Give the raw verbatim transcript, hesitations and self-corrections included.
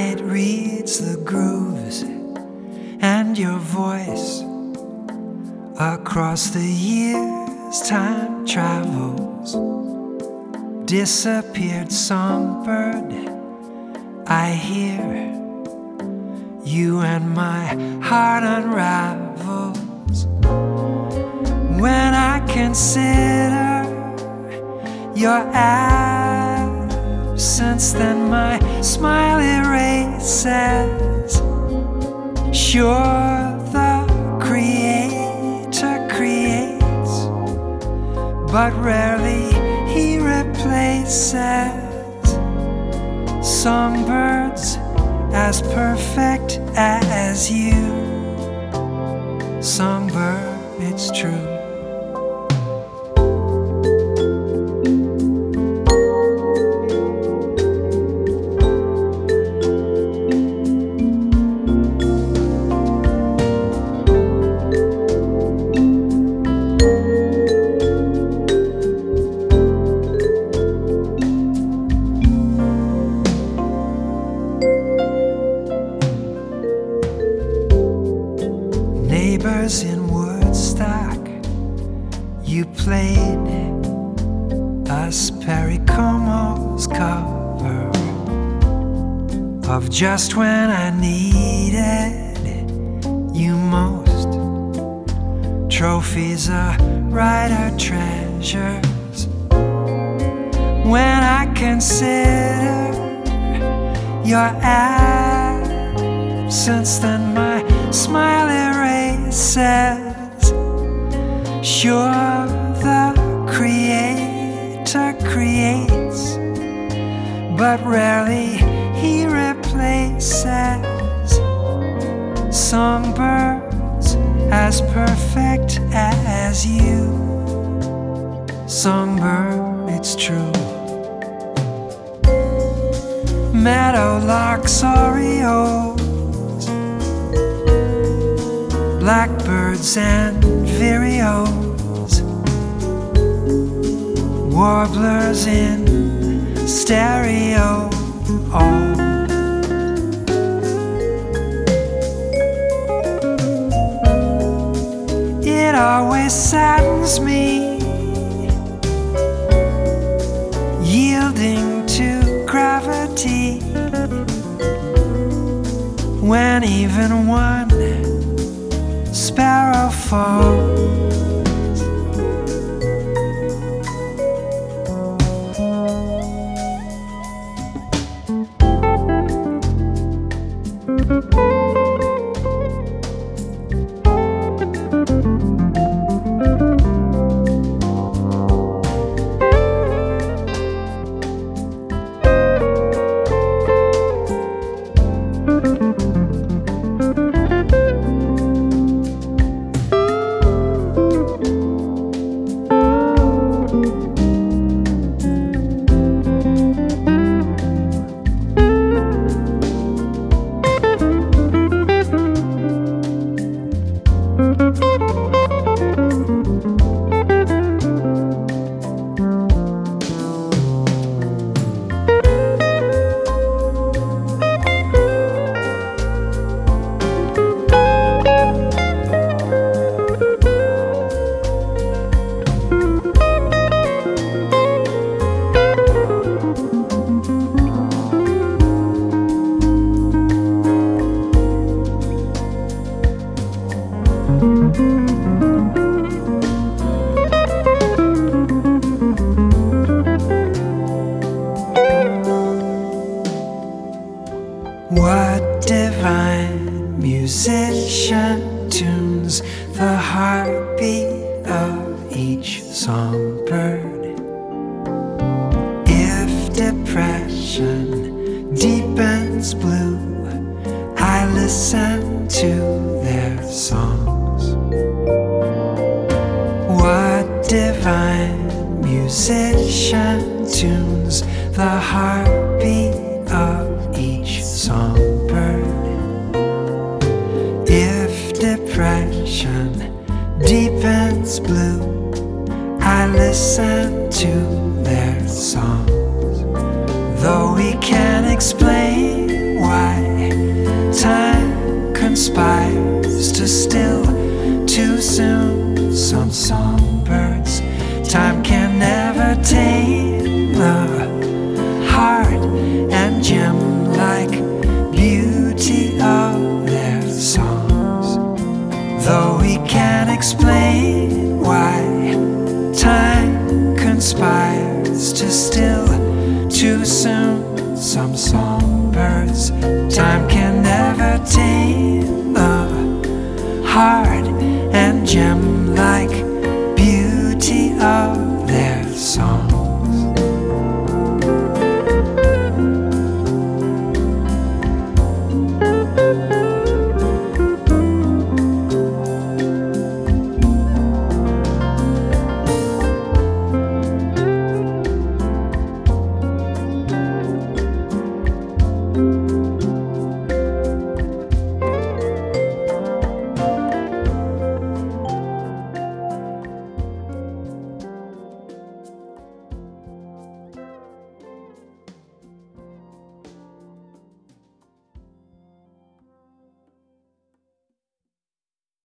night reads the grooves, and your voice across the years time travels. Disappeared songbird, I hear you, and my heart unravels when I consider your absence. Then my smile erases. Sure, the Creator creates, but rarely He replaces. Songbirds as perfect as you. Songbird, it's true. Neighbors in Woodstock, you played us Perry Como's cover of Just When I Needed You Most. Trophies a writer treasures. When I consider your absence, then my smile erases. Sure, the Creator creates, but rarely He replaces. Songbirds as perfect as you. Songbird, it's true. Meadowlarks, orioles, blackbirds and vireos, warblers in stereo. Oh. It always saddens me, yielding to gravity, when even one sparrow falls. What divine musician tunes the heartbeat of each songbird? If depression deepens blue, I listen to their songs. What divine musician tunes the heartbeat of each songbird? If depression deepens blue, I listen to their songs. Though we can't explain why conspires to still too soon some songbirds. Time can never tame the heart and gem-like beauty of their songs. Though we can't explain why time conspires to still too soon some songbirds, time can never tame the heart